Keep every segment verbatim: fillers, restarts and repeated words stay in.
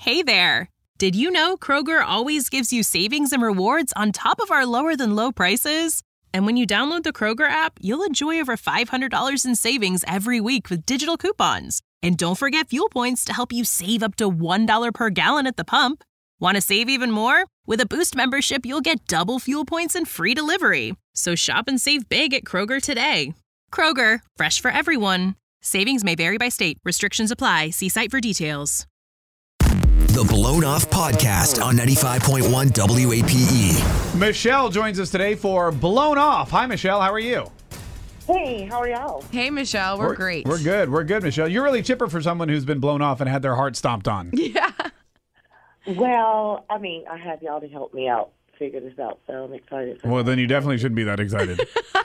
Hey there! Did you know Kroger always gives you savings and rewards on top of our lower-than-low prices? And when you download the Kroger app, you'll enjoy over five hundred dollars in savings every week with digital coupons. And don't forget fuel points to help you save up to one dollar per gallon at the pump. Want to save even more? With a Boost membership, you'll get double fuel points and free delivery. So shop and save big at Kroger today. Kroger, fresh for everyone. Savings may vary by state. Restrictions apply. See site for details. The Blown Off Podcast on ninety-five point one W A P E. Michelle joins us today for Blown Off. Hi, Michelle. How are you? Hey, how are y'all? Hey, Michelle. We're, we're great. We're good. We're good, Michelle. You're really chipper for someone who's been blown off and had their heart stomped on. Yeah. Well, I mean, I have y'all to help me out figure this out, so I'm excited. For well, that. Then you definitely shouldn't be that excited.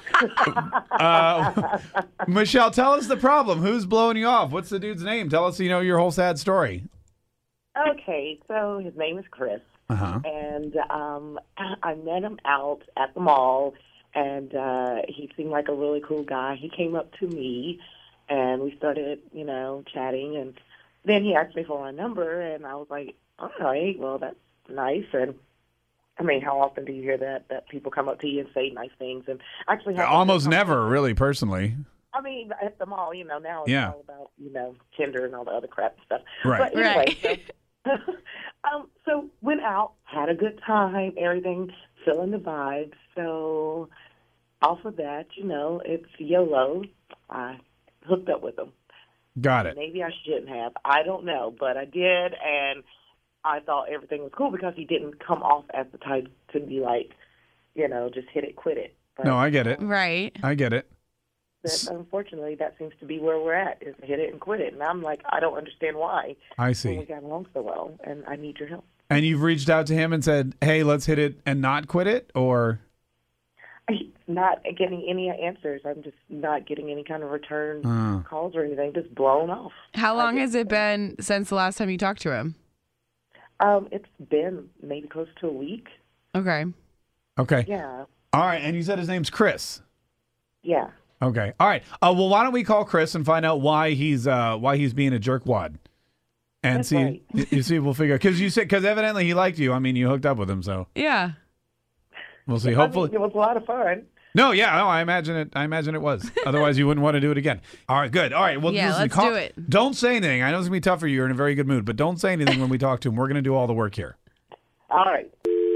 uh, Michelle, tell us the problem. Who's blowing you off? What's the dude's name? Tell us, you know, your whole sad story. Okay, so his name is Chris, uh-huh. and um, I met him out at the mall, and uh, he seemed like a really cool guy. He came up to me, and we started, you know, chatting, and then he asked me for my number, and I was like, all right, well, that's nice, and I mean, how often do you hear that, that people come up to you and say nice things? And actually, almost never, really, personally. I mean, at the mall, you know, now it's yeah. all about, you know, Tinder and all the other crap and stuff. Right. But anyway, right. so, um, so went out, had a good time, everything, feeling the vibes. So off of that, you know, it's YOLO. I hooked up with him. Got it. Maybe I shouldn't have. I don't know, but I did, and I thought everything was cool because he didn't come off as the type to be like, you know, just hit it, quit it. But, no, I get it. Right. I get it. But unfortunately, that seems to be where we're at, is hit it and quit it. And I'm like, I don't understand why. I see. When we got along so well, and I need your help. And you've reached out to him and said, hey, let's hit it and not quit it, or? Not getting any answers. I'm just not getting any kind of return uh. calls or anything, just blown off. How long just, has it been since the last time you talked to him? Um, it's been maybe close to a week. Okay. Okay. Yeah. All right, and you said his name's Chris. Yeah. Okay. All right. Uh, well, why don't we call Chris and find out why he's uh, why he's being a jerkwad, and That's see right. you, you see we'll figure because you said because evidently he liked you. I mean, you hooked up with him, so Yeah. we'll see. I Hopefully, mean, it was a lot of fun. no, yeah, no, I imagine it. I imagine it was. Otherwise, you wouldn't want to do it again. All right, good. All right, well, Yeah, listen, let's call, do it. Don't say anything. I know it's gonna be tough for you. You're in a very good mood, but don't say anything when we talk to him. We're gonna do all the work here. All right.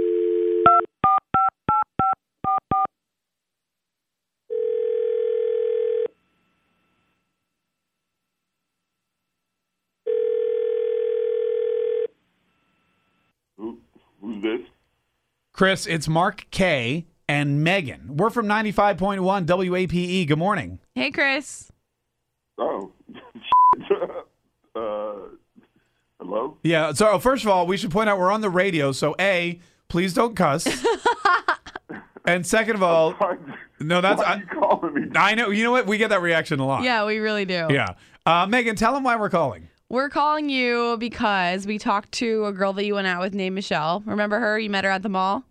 Who, who's this? Chris, it's Mark K and Megan. We're from ninety-five point one W A P E. Good morning. Hey, Chris. Oh, uh, hello? Yeah, so first of all, we should point out we're on the radio, so A, please don't cuss. And second of all, no, that's Why are you calling me? I know. You know what? We get that reaction a lot. Yeah, we really do. Yeah. Uh, Megan, tell them why we're calling. We're calling you because we talked to a girl that you went out with named Michelle. Remember her? You met her at the mall?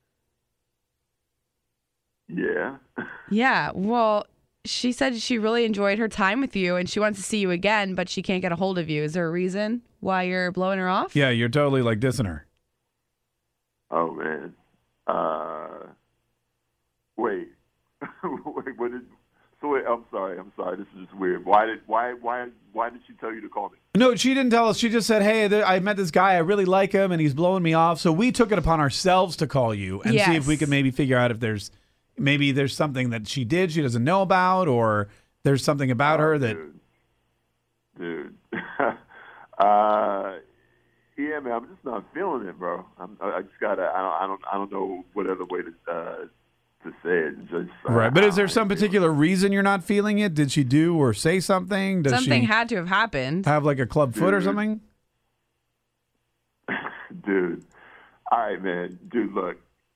Yeah. Yeah. Well, she said she really enjoyed her time with you and she wants to see you again, but she can't get a hold of you. Is there a reason why you're blowing her off? Yeah, you're totally like dissing her. Oh man. Uh, wait. wait. What did? So wait. I'm sorry. I'm sorry. This is just weird. Why did? Why? Why? Why did she tell you to call me? No, she didn't tell us. She just said, hey, there, I met this guy. I really like him, and he's blowing me off. So we took it upon ourselves to call you and Yes. see if we could maybe figure out if there's maybe there's something that she did she doesn't know about, or there's something about Oh, her that. Dude. Dude. uh, yeah, man. I'm just not feeling it, bro. I'm, I I just gotta. I don't. I don't. I don't know what other way to. Uh, to say it. Just, uh, Right, but is there I- some particular reason you're not feeling it? Did she do or say something? Does Something she had to have happened. have like a club foot or Dude. something? Dude. All right, man. Dude, look.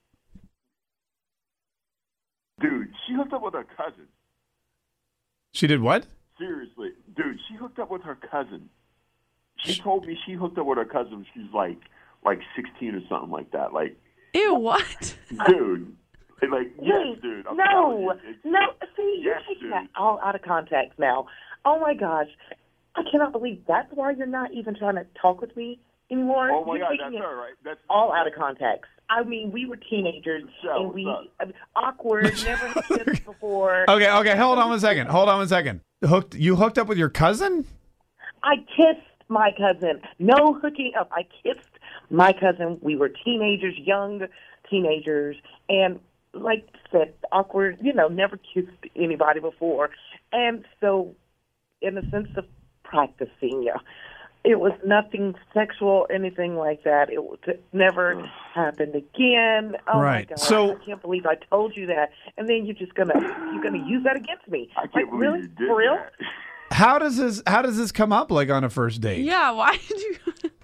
Dude, she hooked up with her cousin. She did what? Seriously. Dude, she hooked up with her cousin. She told me she hooked up with her cousin when she was like like sixteen or something like that. Like, Ew, what? dude. Like, yes, Wait, dude. I'm telling no, you, it's- no. See, you're Yes, taking dude. that all out of context now. Oh my gosh, I cannot believe that's why you're not even trying to talk with me. anymore. Oh, my You're God, taking that's it her, right? That's all out of context. I mean, we were teenagers, Michelle, and we what's I mean, awkward, never had kissed before. Okay, okay, hold on one second. Hold on one second. Hooked you hooked up with your cousin? I kissed my cousin. No hooking up. I kissed my cousin. We were teenagers, young teenagers, and like I said, awkward, you know, never kissed anybody before. And so, in the sense of practicing, yeah, it was nothing sexual, anything like that. It, was, it never happened again. Oh Right. my God! So- I can't believe I told you that, and then you're just gonna you're gonna use that against me. I can't like, believe really? you did For real? that. How does this how does this come up like on a first date? Yeah, why did you?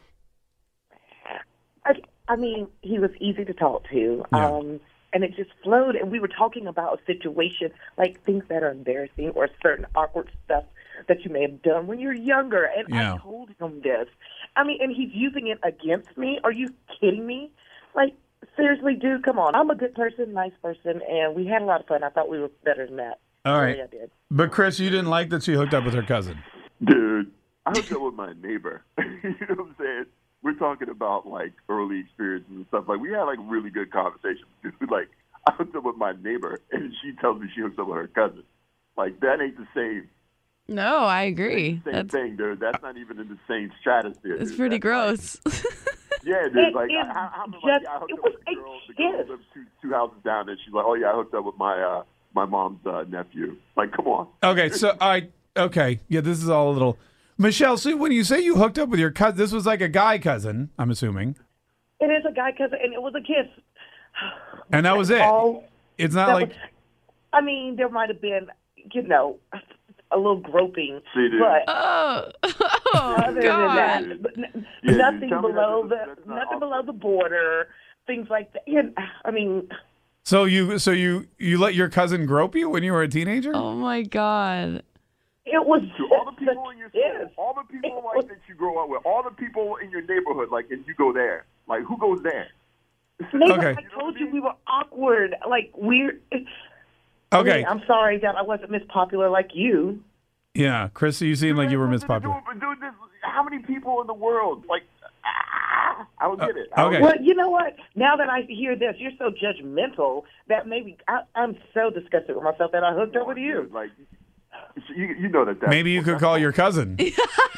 I, I mean, he was easy to talk to, Yeah. um, and it just flowed. And we were talking about a situation, like things that are embarrassing or certain awkward stuff that you may have done when you're younger. And Yeah. I told him this. I mean, and he's using it against me. Are you kidding me? Like, seriously, dude, come on. I'm a good person, nice person, and we had a lot of fun. I thought we were better than that. All right. Really, I did. But Chris, you didn't like that she hooked up with her cousin. Dude, I hooked up with my neighbor. You know what I'm saying? We're talking about, like, early experiences and stuff. Like, we had, like, really good conversations. Dude, like, I hooked up with my neighbor, and she tells me she hooked up with her cousin. Like, that ain't the same, No, I agree. same That's thing, dude. That's not even in the same stratosphere. it's dude. pretty That's like- gross. Yeah, dude. It- like, it I, I, I remember, just- like, yeah, I hooked it up was with the a girl. The girl kiss. lives two, two houses down, and she's like, oh, yeah, I hooked up with my uh, my mom's uh, nephew. Like, come on. Okay, so I okay, yeah, this is all a little Michelle, so when you say you hooked up with your cousin, this was like a guy cousin, I'm assuming. It is a guy cousin, and it was a kiss. And that was it. All, It's not that like was, I mean, there might have been, you know, a little groping, See, dude. but Oh, oh other than God. that, but n- Yeah, dude, nothing tell me below that- the that's not nothing awesome. below the border, things like that. Yeah, I mean, so you so you you let your cousin grope you when you were a teenager? Oh my God. it was To all the just people a in your kiss. school, all the people It like was- that you grow up with, all the people in your neighborhood, like, and you go there. Like, who goes there? Neighbor, Okay. I told you we were awkward, like weird. I Okay. mean, I'm sorry that I wasn't Miss Popular like you. Yeah, Chris, you seem like you were Miss Nothing to do Popular. with- Dude, this, how many people in the world? Like, ah, I don't get it. I Uh, don't okay. get Well, it. you know what? Now that I hear this, you're so judgmental that maybe I, I'm so disgusted with myself that I hooked up with you. Like, you, you know that. That's, Maybe you could call your cousin. you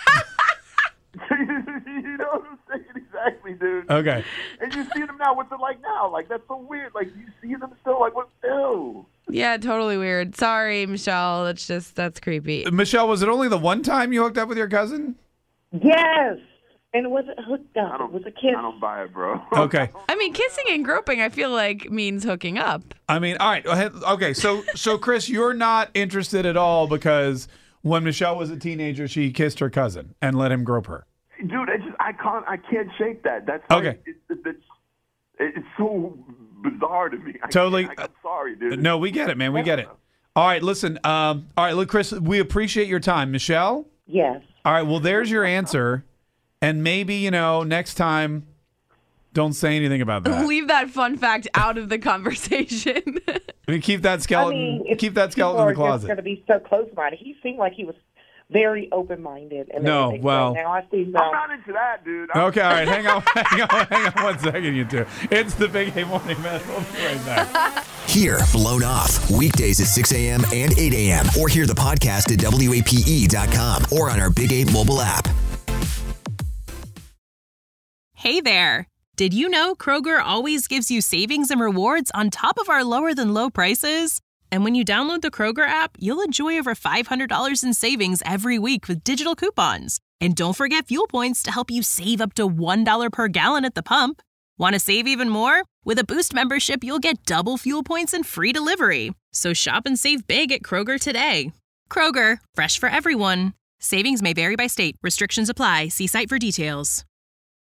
know what I'm saying? Exactly, dude. Okay. And you see them now. What's it like now? Like, that's so weird. Like, you see them still. Like, what? Ew. Yeah, totally weird. Sorry, Michelle. That's just that's creepy. Michelle, was it only the one time you hooked up with your cousin? Yes, and it wasn't hooked I up. It don't. was a kiss. I don't buy it, bro. Okay. I mean, kissing and groping, I feel like means hooking up. I mean, all right. Okay, so so Chris, you're not interested at all because when Michelle was a teenager, she kissed her cousin and let him grope her. Dude, I just I can't I can't shake that. That's like, Okay. It, it, it's it's so bizarre to me. I Totally. can't- I, I'm sorry, dude. No, we get it, man. We get it. All right, listen. Um, all right, look, Chris, we appreciate your time. Michelle? Yes. All right, well, there's your answer. And maybe, you know, next time, don't say anything about that. Leave that fun fact out of the conversation. I mean, keep that I skeleton, mean, if keep that skeleton in the people are just closet. going to be so close-minded. He seemed like he was very open-minded. And No, everything. well- But now I see I'm now. not into that, dude. I'm, Okay, all right, hang on, hang on, hang on one second, you two. It's the Big A Morning Man. We'll be right back. Hear Blown Off weekdays at six a.m. and eight a.m. or hear the podcast at W A P E dot com or on our Big eight mobile app. Hey there! Did you know Kroger always gives you savings and rewards on top of our lower than low prices? And when you download the Kroger app, you'll enjoy over five hundred dollars in savings every week with digital coupons. And don't forget fuel points to help you save up to one dollar per gallon at the pump. Want to save even more? With a Boost membership, you'll get double fuel points and free delivery. So shop and save big at Kroger today. Kroger, fresh for everyone. Savings may vary by state. Restrictions apply. See site for details.